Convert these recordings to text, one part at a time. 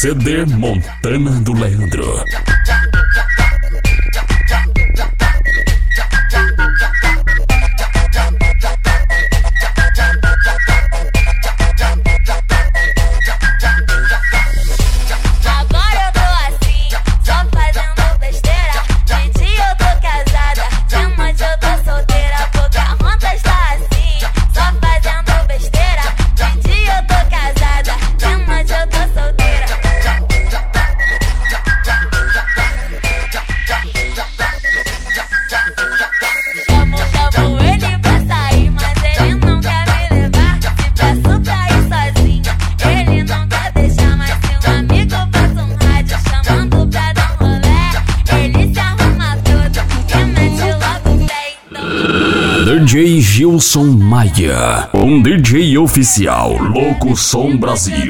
CD Montana do Leandro. DJ Gilson Maia, um DJ oficial, Louco Som Brasil.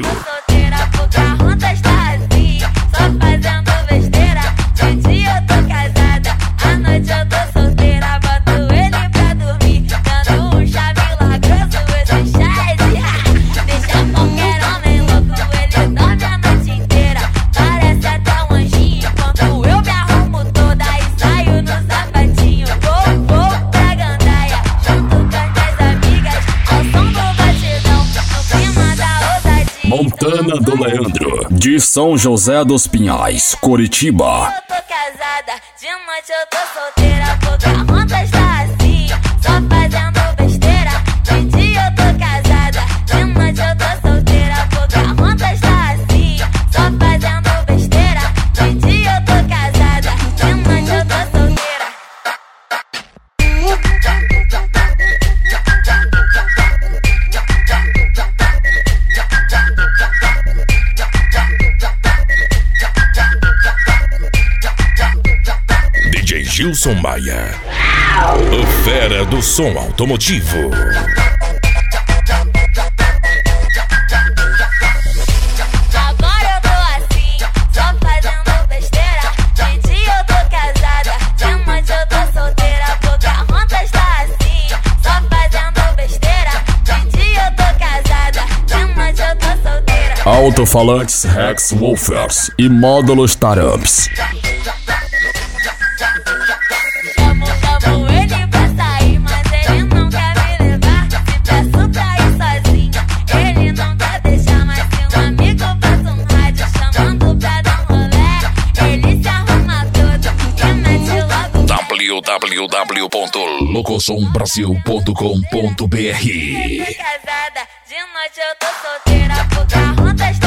Montana do Leandro, de São José dos Pinhais, Curitiba. Eu tô casada, de noite eu tô solteira, Pocahontas tá assim, só fazendo besteira. De dia eu tô casada, de noite eu tô solteira, Pocahontas tá assim, só fazendo besteira. De dia eu tô casada, de noite eu tô solteira. DJ Gilson Maia, o fera do som automotivo. Agora eu tô assim, só fazendo besteira. De dia eu tô casada, de noite eu tô solteira, Pocahontas tá assim, só fazendo besteira. De dia eu tô casada, de noite eu tô solteira. Alto-falantes Rex Woofers e módulos Startups. Chamo ele pra sair, mas ele não quer me levar. Se peço pra ir sozinho, ele não quer deixar. Mas se um amigo passa um rádio chamando pra dar um rolê, ele se arruma todo e mete logo. www.locosombrasil.com.br. Casada, de noite eu tô solteira, Pocahontas